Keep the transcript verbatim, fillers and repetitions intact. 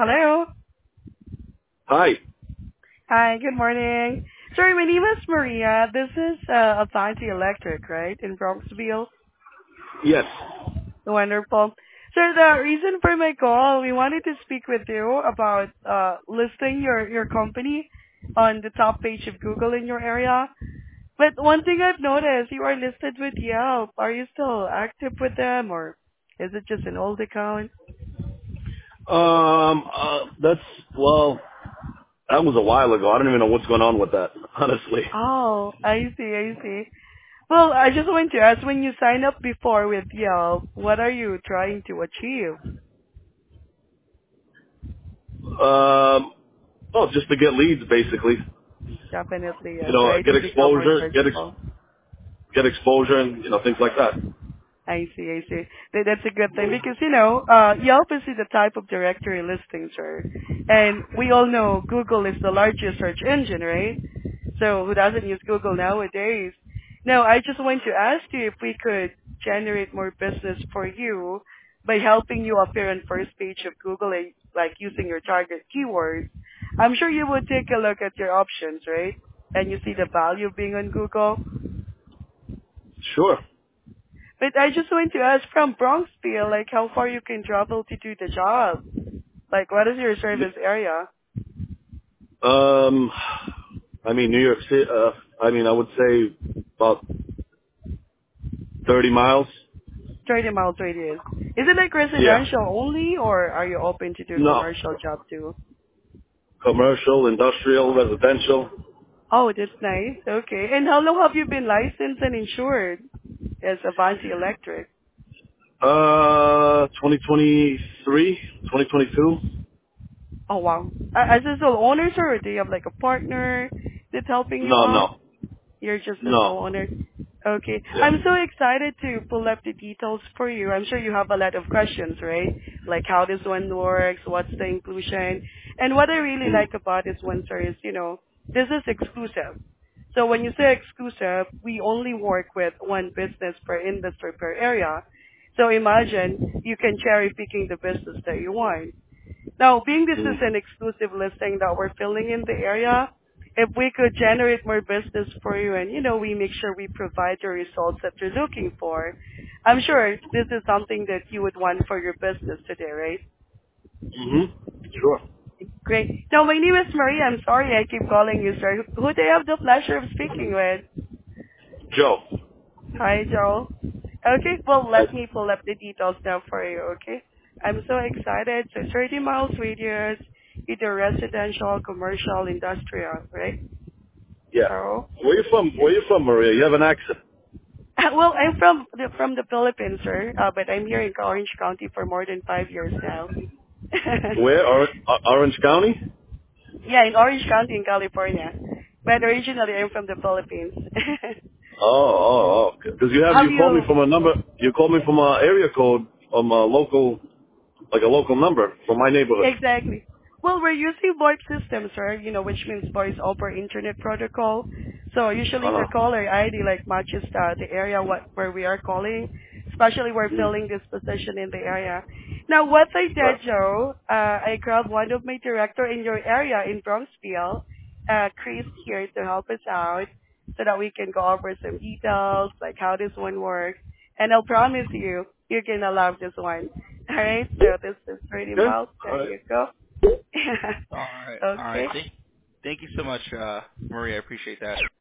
Hello. Hi. Hi, good morning. Sorry, my name is Maria. This is uh, Avanti Electric, right, in Bronxville. Yes. Wonderful. So the reason for my call, we wanted to speak with you about uh, listing your, your company on the top page of Google in your area. But one thing I've noticed, you are listed with Yelp. Are you still active with them, or is it just an old account? Um. Uh, that's well. That was a while ago. I don't even know what's going on with that. Honestly. Oh, I see, I see. Well, I just want to ask, when you sign up before with Yelp, what are you trying to achieve? Um. Oh, just to get leads, basically. Definitely, You yes, know, right? get To become more exposure, get ex- searchable. get exposure, and you know things like that. I see, I see. That, that's a good thing because, you know, uh, Yelp is the type of directory listing, sir. And we all know Google is the largest search engine, right? So who doesn't use Google nowadays? Now, I just want to ask you if we could generate more business for you by helping you appear on first page of Google, like like using your target keywords. I'm sure you would take a look at your options, right? And you see the value of being on Google. Sure. But I just want to ask from Bronxville, like how far you can travel to do the job. Like what is your service area? Um. I mean, New York City. Uh, I mean, I would say about thirty miles. thirty miles radius. Is it like Yeah. residential only or are you open to do No. commercial job too? Commercial, industrial, residential. Oh, that's nice. Okay. And how long have you been licensed and insured as Avanti Electric? Uh, twenty twenty-three, twenty twenty-two. Oh wow. Uh, as a sole owner, sir, or do you have like a partner that's helping you No, out? no, You're just a no. sole owner. Okay. Yeah. I'm so excited to pull up the details for you. I'm sure you have a lot of questions, right? Like how this one works, what's the inclusion. And what I really Mm. like about this one, sir, is, you know, this is exclusive. So when you say exclusive, we only work with one business per industry per area. So imagine you can cherry picking the business that you want. Now, being this is Mm. an exclusive listing that we're filling in the area, if we could generate more business for you and, you know, we make sure we provide the results that you're looking for, I'm sure this is something that you would want for your business today, right? Mhm. Sure. Great. Now, my name is Maria. I'm sorry I keep calling you, sir. Who do I have the pleasure of speaking with? Joe. Hi, Joel. Okay, well, Hi. let me pull up the details now for you, okay? I'm so excited. So thirty miles radius, either residential, commercial, industrial, right? Yeah. So, Where you from? Where you from, Maria? You have an accent. well, I'm from the, from the Philippines, sir, uh, but I'm here in Orange County for more than five years now. Where? Or- Or- Orange County? Yeah, in Orange County in California. But originally, I'm from the Philippines. Oh, oh, oh. Because you have Have you called me you? from a number. You called me from a area code from a local, like a local number from my neighborhood. Exactly. Well, we're using VoIP systems, right? You know, which means voice over internet protocol. So usually Uh the huh. caller I D like matches the, the area what where we are calling, especially we're Mm. filling this position in the area. Now, what I Right. did, Joe, uh, I grabbed one of my director in your area in Bronxville, uh, Chris here to help us out so that we can go over some details, like how this one works. And I'll promise you, you're gonna love this one. All right, so this is thirty Okay. miles. All There right. you go. All right. All right. Okay. Thank, thank you so much, uh, Maria. I appreciate that.